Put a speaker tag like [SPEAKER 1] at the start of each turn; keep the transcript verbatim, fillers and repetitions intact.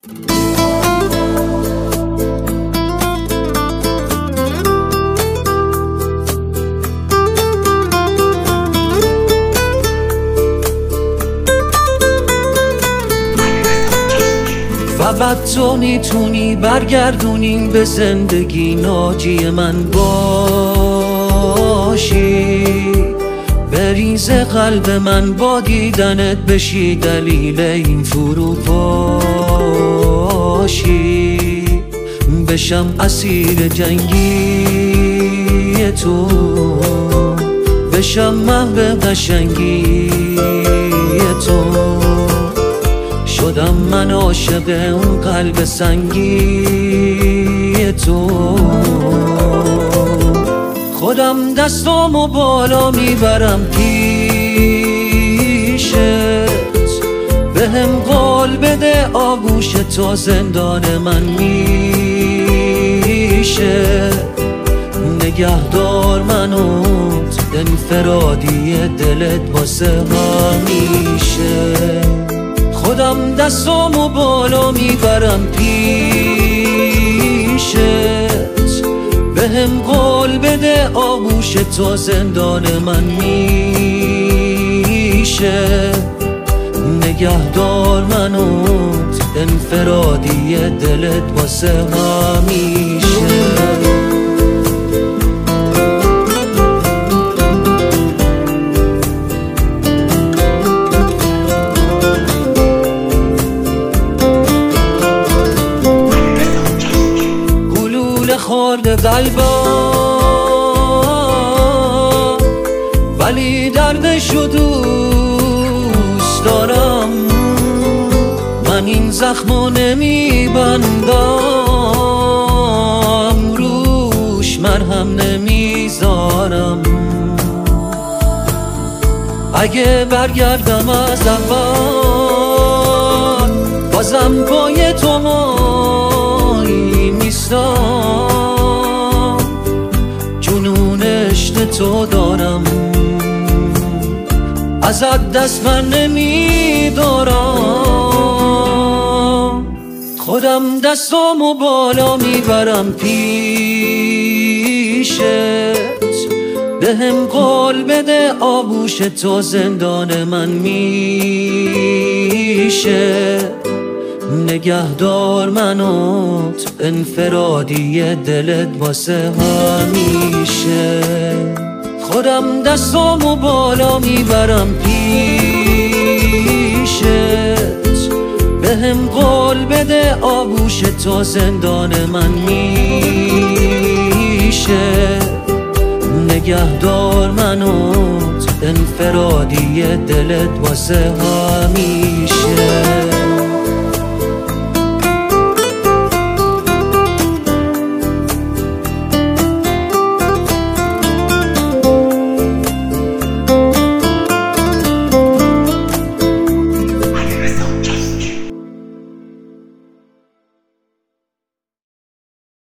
[SPEAKER 1] فقط تو میتونی برگردونی به زندگی، ناجی من باشی، بریز قلب من با دیدنت بشی دلیل این فروپاشی، بشم اسیر جنگی تو، بشم محو قشنگی تو، شدم من عاشق اون قلب سنگی تو. خودم دستامو بالا میبرم پیشت، بهم قول بده آغوش تو زندان من میشه، نگهدار منو انفرادی دلت واسه همیشه. خودم دستامو بالا میبرم پیشت، بهم قول بده آغوش تو زندان من میشه، نگهدار منو انفرادی دلت واسه همیشه. خورده قلبم ولی دردشو دوست دارم، من این زخمو نمیبندم، روش مرهم نمیذارم. اگه برگردم از اول بازم پای تو مایی نیستم، جنون عشق تو دارم، ازت دست من نمیدارم. خودم دستامو بالا میبرم پیشت، بهم قول بده آغوش تو زندان من میشه، نگهدار منو انفرادی دلت واسه همیشه. خودم دستامو بالا میبرم پیشت، بهم قول بده آغوش تو زندان من میشه، نگهدار منو انفرادی دلت واسه همیشه.